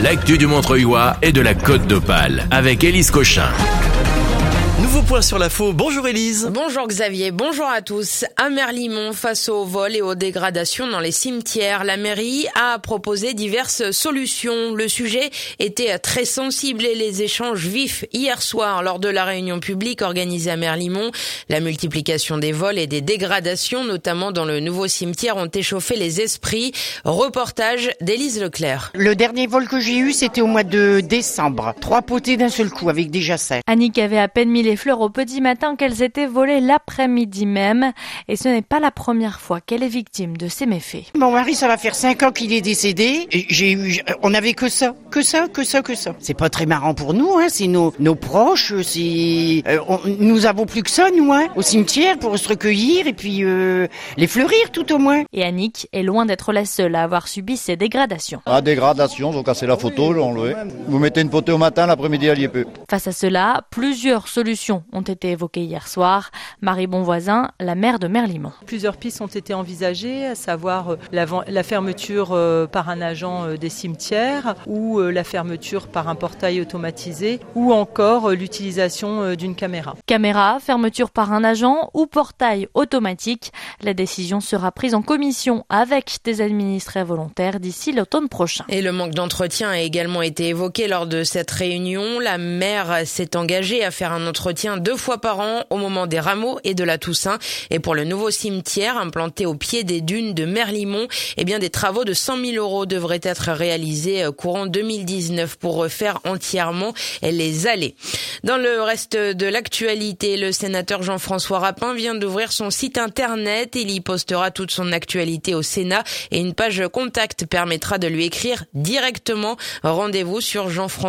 l'actu du Montreuilois et de la Côte d'Opale avec Élise Cochin. Nouveau point sur l'info. Bonjour Élise. Bonjour Xavier, bonjour à tous. À Merlimont, face aux vols et aux dégradations dans les cimetières, la mairie a proposé diverses solutions. Le sujet était très sensible et les échanges vifs hier soir lors de la réunion publique organisée à Merlimont. La multiplication des vols et des dégradations, notamment dans le nouveau cimetière, ont échauffé les esprits. Reportage d'Élise Leclerc. Le dernier vol que j'ai eu, c'était au mois de décembre. 3 potées d'un seul coup avec des jacets. Annick avait à peine mis les fleurs au petit matin qu'elles étaient volées l'après-midi même. Et ce n'est pas la première fois qu'elle est victime de ces méfaits. Mon mari, ça va faire 5 ans qu'il est décédé. On avait que ça. C'est pas très marrant pour nous, hein. C'est nos proches. Nous avons plus que ça, nous, hein. Au cimetière pour se recueillir et puis les fleurir tout au moins. Et Annick est loin d'être la seule à avoir subi ces dégradations. Ah, dégradation, ils ont cassé la photo, l'ont enlevé. Vous mettez une photo au matin, l'après-midi, elle y est peu. Face à cela, plusieurs solutions ont été évoquées hier soir. Marie Bonvoisin, la maire de Merlimont. Plusieurs pistes ont été envisagées, à savoir la fermeture par un agent des cimetières ou la fermeture par un portail automatisé ou encore l'utilisation d'une caméra. Caméra, fermeture par un agent ou portail automatique. La décision sera prise en commission avec des administrés volontaires d'ici l'automne prochain. Et le manque d'entretien a également été évoqué lors de cette réunion. La maire s'est engagée à faire un entretien 2 fois par an au moment des rameaux et de la Toussaint. Et pour le nouveau cimetière implanté au pied des dunes de Merlimont, des travaux de 100 000 € devraient être réalisés courant 2019 pour refaire entièrement les allées. Dans le reste de l'actualité, le sénateur Jean-François Rapin vient d'ouvrir son site internet. Il y postera toute son actualité au Sénat et une page contact permettra de lui écrire directement. Rendez-vous sur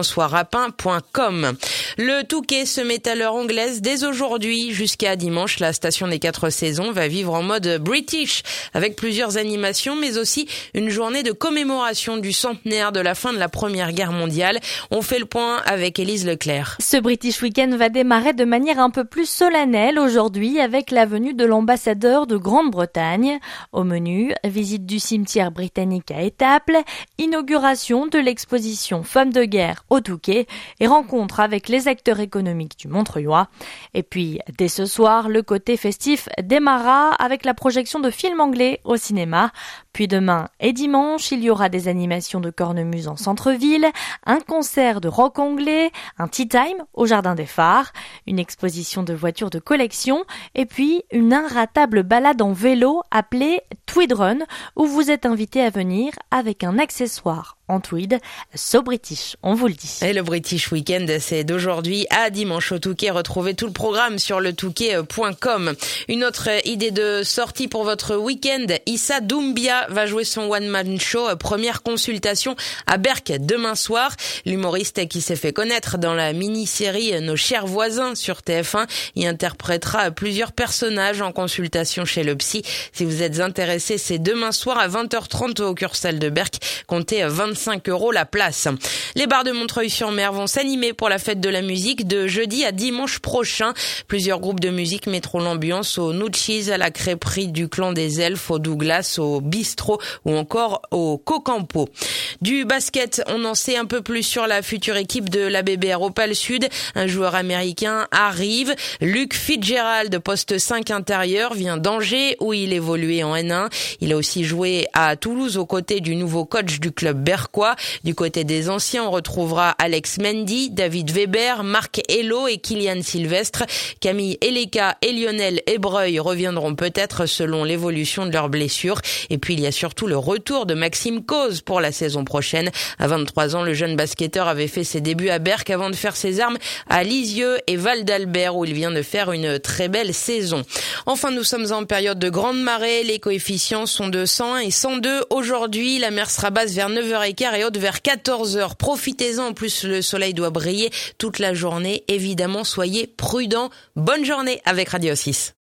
jeanfrançoisrapin.com. Le Touquet se met à l'heure anglaise dès aujourd'hui. Jusqu'à dimanche, la station des 4 saisons va vivre en mode British avec plusieurs animations mais aussi une journée de commémoration du centenaire de la fin de la Première Guerre mondiale. On fait le point avec Élise Leclerc. Ce British Weekend va démarrer de manière un peu plus solennelle aujourd'hui avec la venue de l'ambassadeur de Grande-Bretagne. Au menu, visite du cimetière britannique à Étaples, inauguration de l'exposition Femmes de guerre au Touquet et rencontre avec les acteurs économiques du Montreuilois. Et puis, dès ce soir, le côté festif démarrera avec la projection de films anglais au cinéma. Puis demain et dimanche, il y aura des animations de cornemuse en centre-ville, un concert de rock anglais, un tea time au Jardin des Phares, une exposition de voitures de collection et puis une inratable balade en vélo appelée Tweed Run où vous êtes invité à venir avec un accessoire en tweed, so British, on vous le dit. Et le British Weekend, c'est d'aujourd'hui à dimanche au Touquet. Retrouvez tout le programme sur letouquet.com. Une autre idée de sortie pour votre week-end, Issa Doumbia va jouer son one-man show. Première consultation à Berck demain soir. L'humoriste qui s'est fait connaître dans la mini-série Nos chers voisins sur TF1 y interprétera plusieurs personnages en consultation chez le psy. Si vous êtes intéressé, c'est demain soir à 20h30 au Cursal de Berck. Comptez 25 € la place. Les bars de Montreuil-sur-Mer vont s'animer pour la fête de la musique de jeudi à dimanche prochain. Plusieurs groupes de musique mettront l'ambiance au Nucci's, à la crêperie du Clan des Elfes, au Douglas, au Bistrot ou encore au Cocampo. Du basket, on en sait un peu plus sur la future équipe de la BBR Opale Sud. Un joueur américain arrive. Luke Fitzgerald, poste 5 intérieur, vient d'Angers où il évoluait en N1. Il a aussi joué à Toulouse aux côtés du nouveau coach du club berquois. Du côté des anciens, on retrouvera Alex Mendy, David Weber, Marc Hello et Kylian Sylvestre. Camille Eleka et Lionel Ebreuil reviendront peut-être selon l'évolution de leurs blessures. Et puis il y a surtout le retour de Maxime Cause pour la saison prochaine. À 23 ans, le jeune basketteur avait fait ses débuts à Berck avant de faire ses armes à Lisieux et Val d'Albert où il vient de faire une très belle saison. Enfin, nous sommes en période de grande marée. Les coefficients sont de 101 et 102 aujourd'hui. La mer sera basse vers 9h15 et haute vers 14h. Profitez-en, en plus le soleil doit briller toute la journée. Évidemment, soyez prudents. Bonne journée avec Radio 6.